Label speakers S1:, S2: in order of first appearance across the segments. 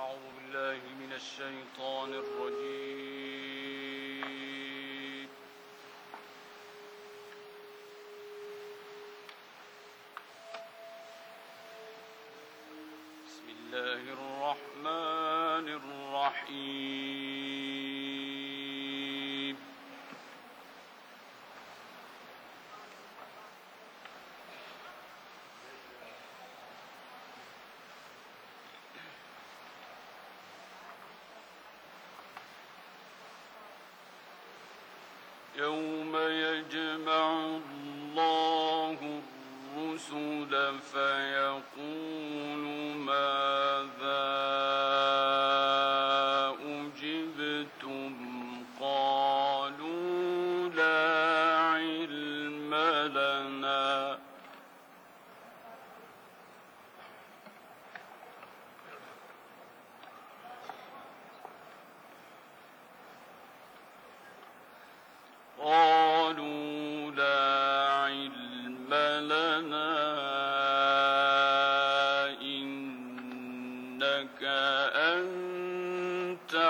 S1: أعوذ بالله من الشيطان الرجيم. بسم الله الرحمن الرحيم. يوم يجمع الله الرسل فيقول ماذا أجبتم قالوا لا علم لنا إنك أنت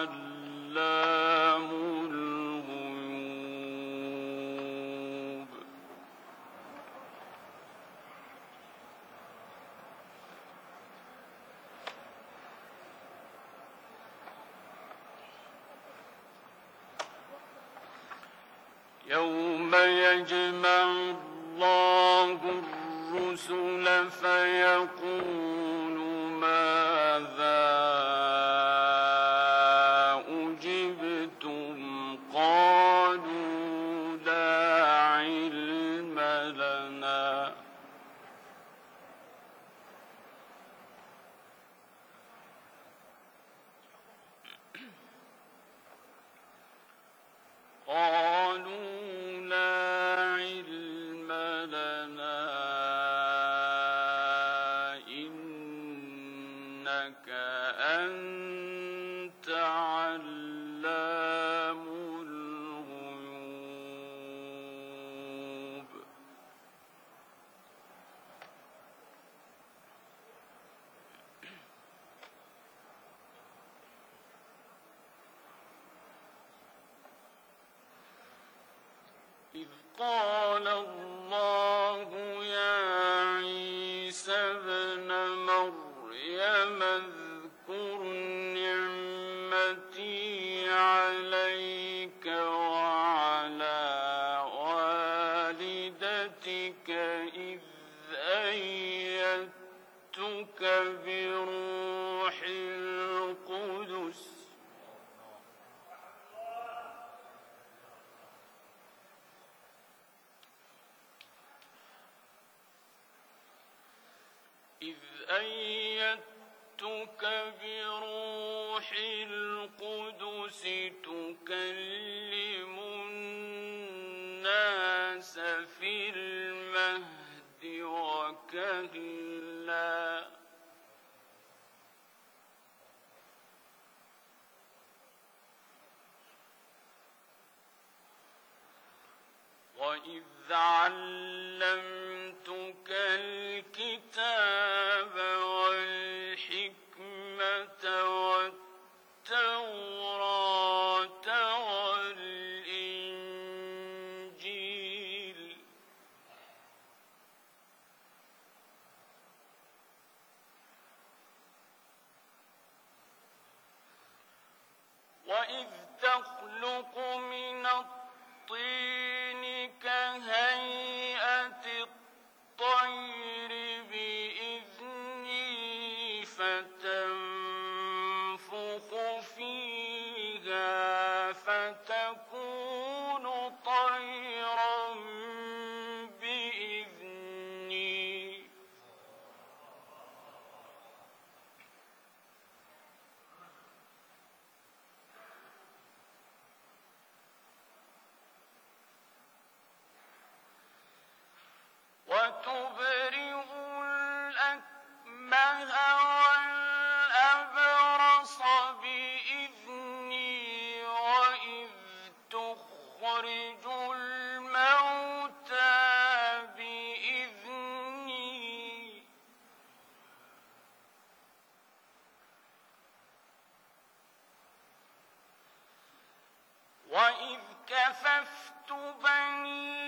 S1: علام الغيوب. يوم يجمع الله الرسل فيقول ماذا أجبتم قالوا لا علم لنا إنك أنت علام الغيوب. إذ قال الله يا عيسى ابن مريم اذكر نعمتي عليك وعلى والدتك إذ أيدتك بروح القدس تكلم الناس في المهد وكهلا وإذ علمتك الكتاب والحكمة والتوراة والإنجيل وإذ تخلق من الطين كهيئة الطير بإذني فتنفخ فيها فتكون طيرا بإذني وتبرئ الأكمه والأبرص بإذني وإذ تخرج الموتى بإذني كففت بني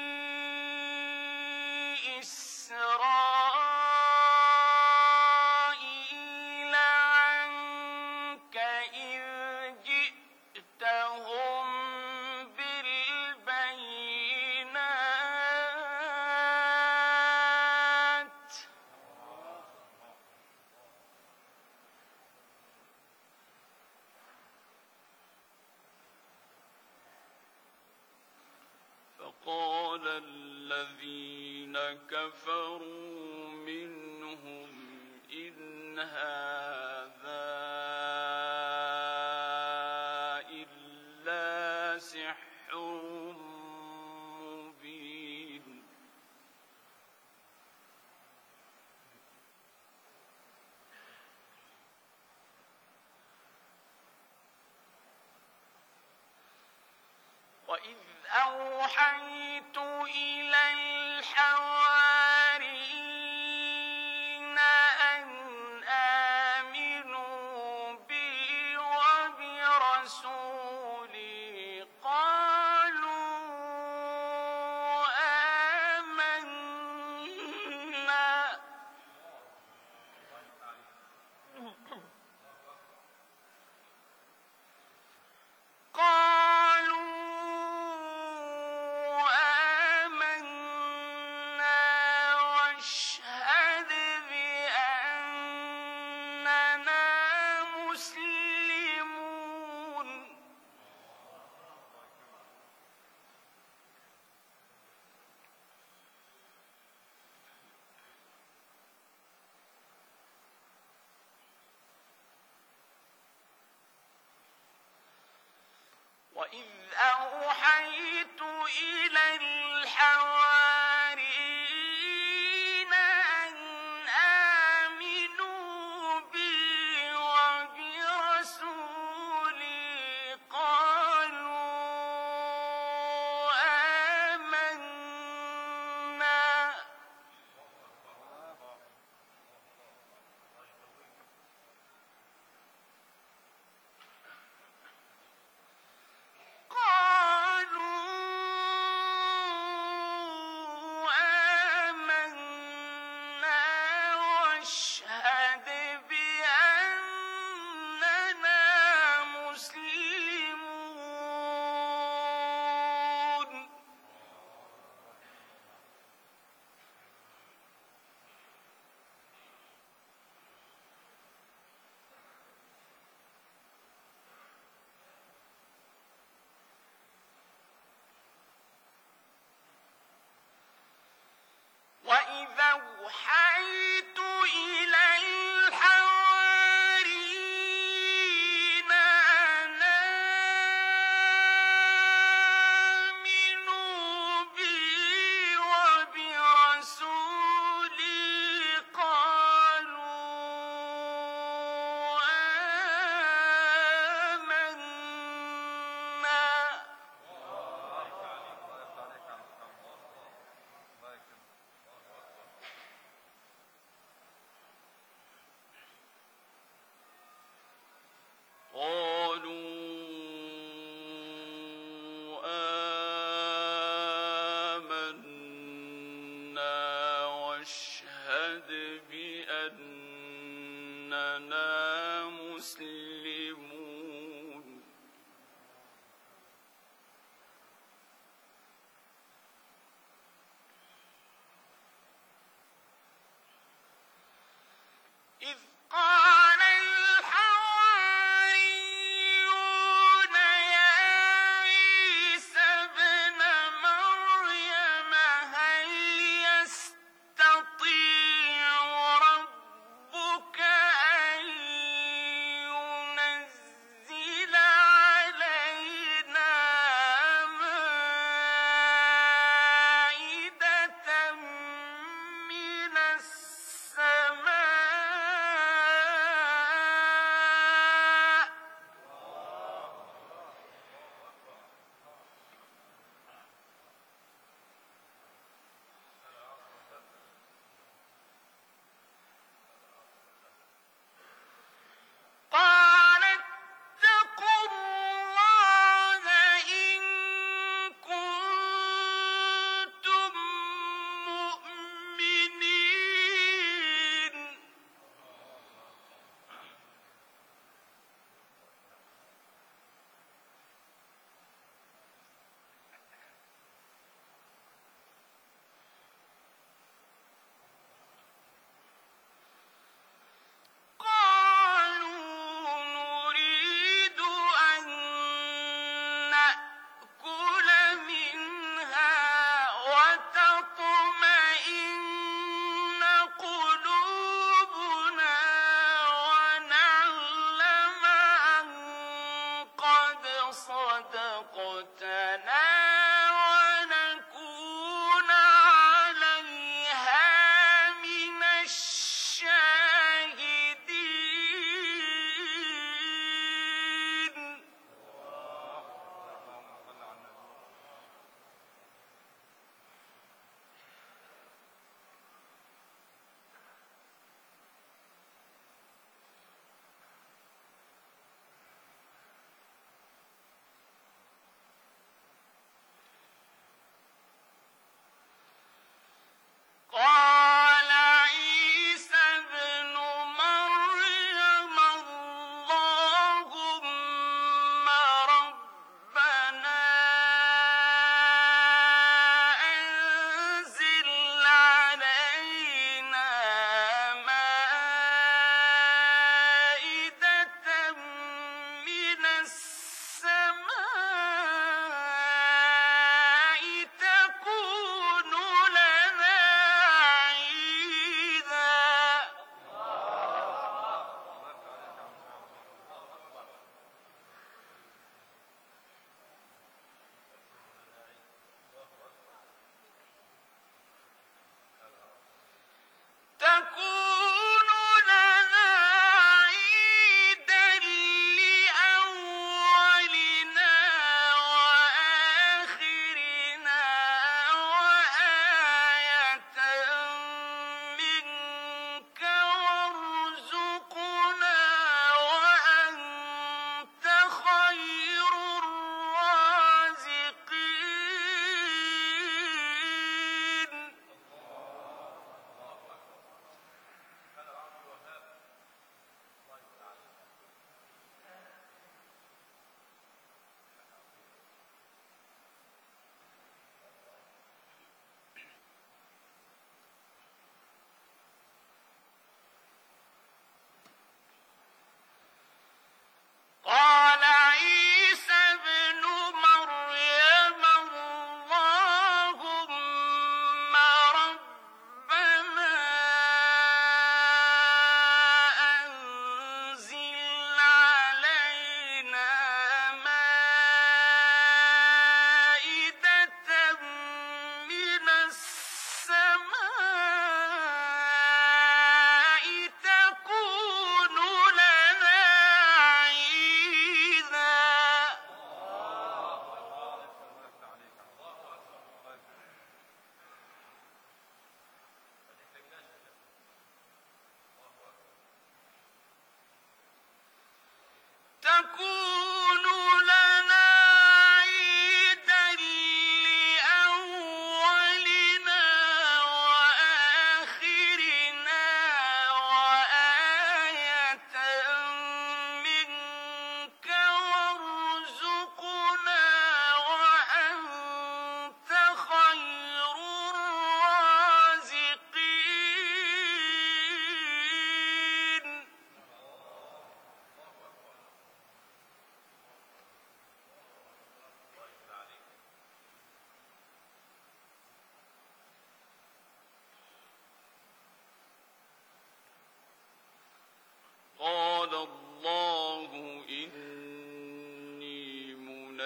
S1: إسرائيل عنك إذ جئتهم بالبينات فقال الذين كفروا منهم إن هذا إلا سحر مبين وإذ أوحيت إلى الحواريين أن آمنوا بي وبرسولي قالوا آمنا واشهد بأننا مسلمون وإذ أوحيت إلى الحواريين أن آمنوا بي وبرسولي قالوا آمنا واشهد بأننا مسلمون وإذا أوحيت إلى الحواريين أن آمنوا بي وبرسولي قالوا آمنا واشهد بأننا مسلمون إذ قال الحواريون يا عيسى ابن مريم هل يستطيع ربك أن ينزل علينا مائدة من السماء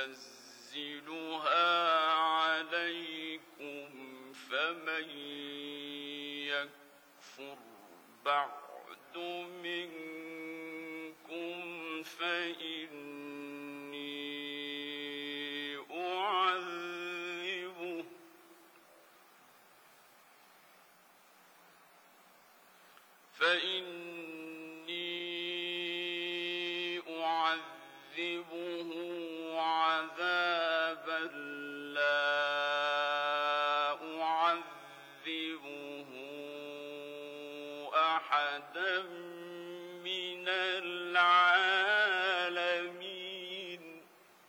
S1: ينزلها عليكم فمن يكفر بعد منكم فإني أعذبه عذابا لا أعذبه أحدا من العالمين.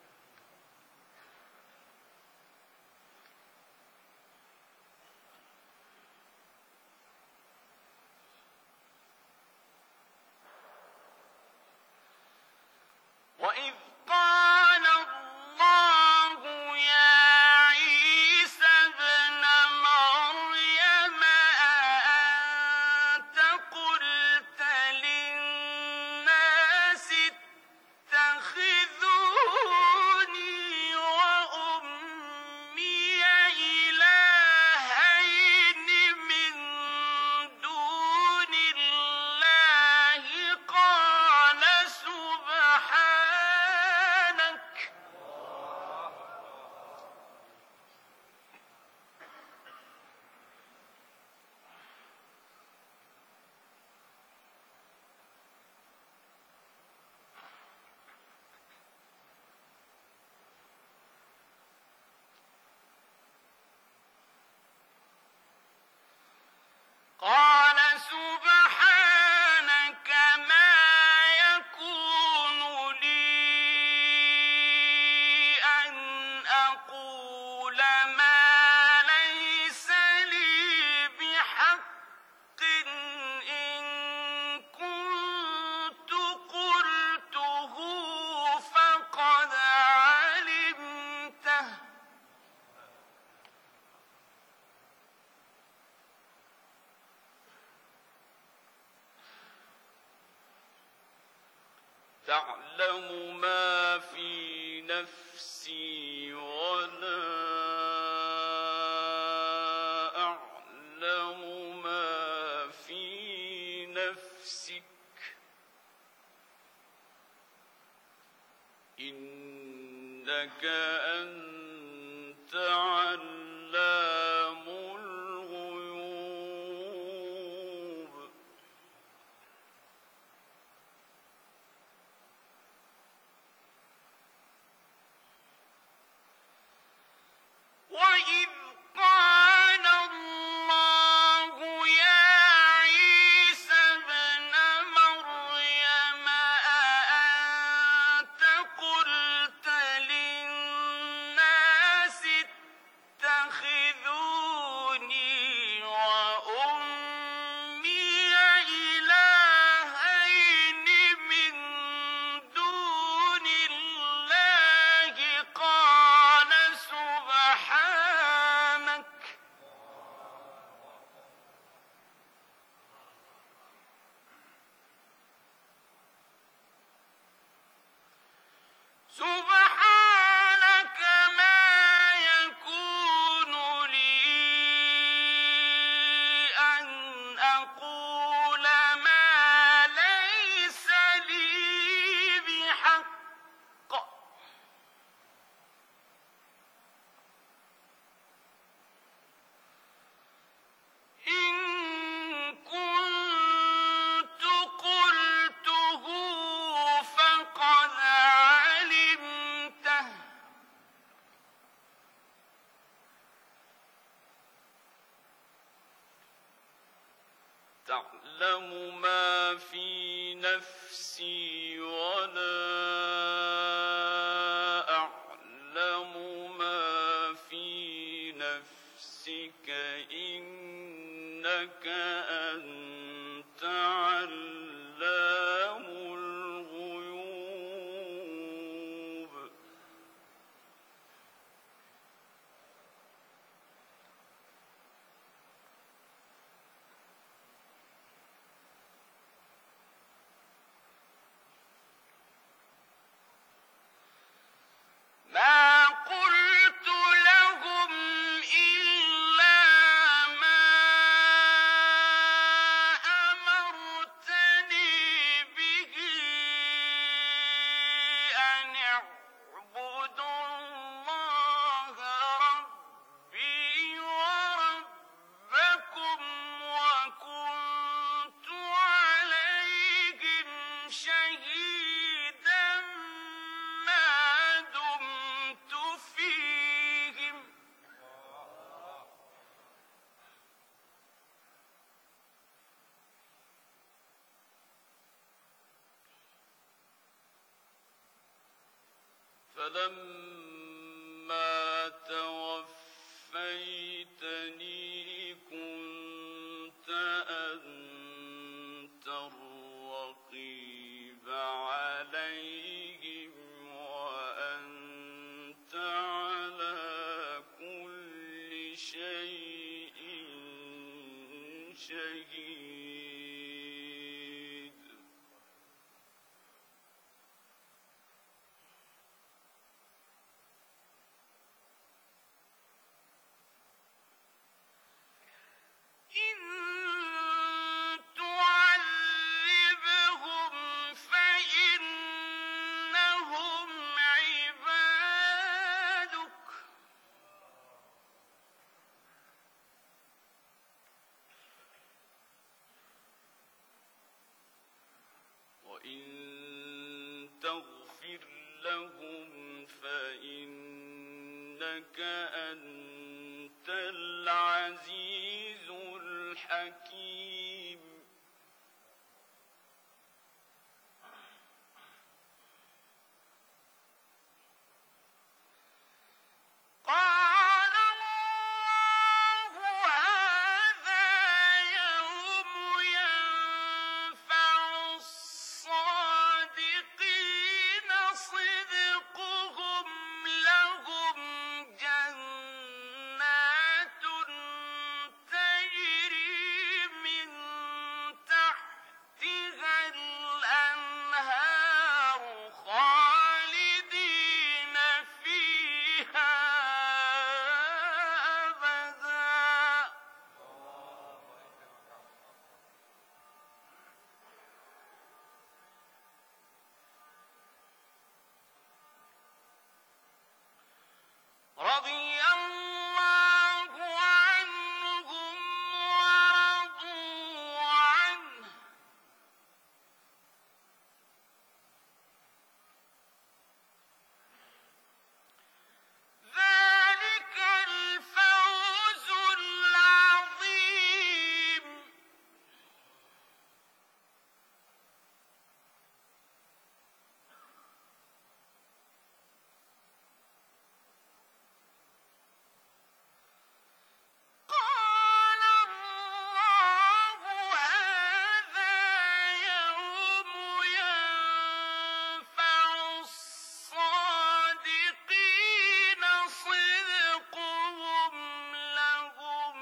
S1: وإذ قال الله يا عيسى ابن مريم أأنت قلت للناس اتخذوني وأمي إلهين من دون الله قال سبحانك قال سبحانك ما يكون لي أن أقول ما ليس لي بحق إن كنت قلته فقد علمته تعلم ما في نفسي ولا أعلم ما في نفسك إنك أنت علام الغيوب. وإذ قال الله يا عيسى ابن مريم أأنت قلت للناس اتخذوني وأمي إلهين من دون الله قال سبحانك سبحانك ما يكون لي أن أقول ما ليس لي بحق إن كنت قلته فقد علمته تعلم ما في نفسي ولا أعلم ما في نفسك إنك أنت علام الغيوب. ما فلما توفيتني كنت أنت الرقيب عليهم وأنت على كل شيء شهيد. إن تعذبهم فإنهم عبادك وإن تغفر لهم فإنك أنت العزيز الحكيم. قال الله هذا يوم ينفع الصادقين صدقهم لهم جنات تجري من تحتها الأنهار خالدين فيها أبدا. رضي الله عنهم ورضوا عنه ذلك الفوز العظيم. قال الله هذا يوم ينفع الصادقين صدقهم لهم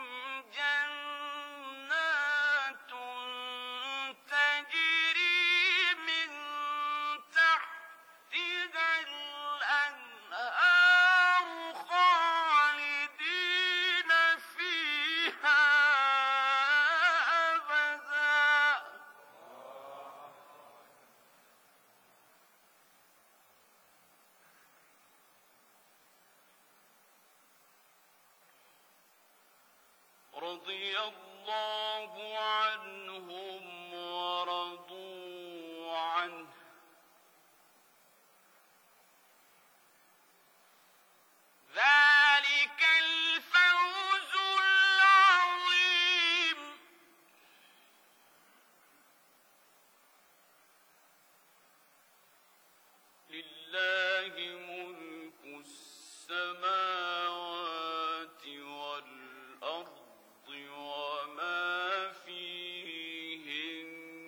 S1: جنات تجري من تحتها الأنهار خالدين فيها أبدا. رضي الله عنهم ورضوا عنه ذلك الفوز العظيم. لله ملك السماوات والأرض وما فيهن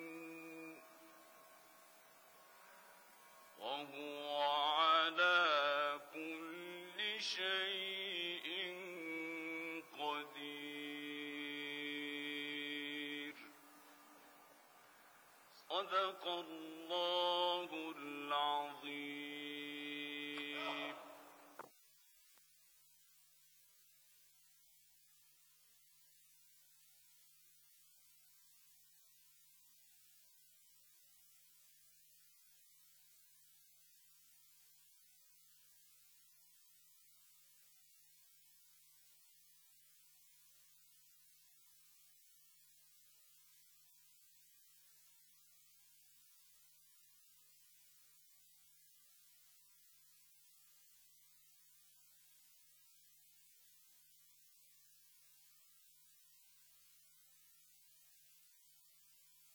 S1: وهو على كل شيء قدير. صدق الله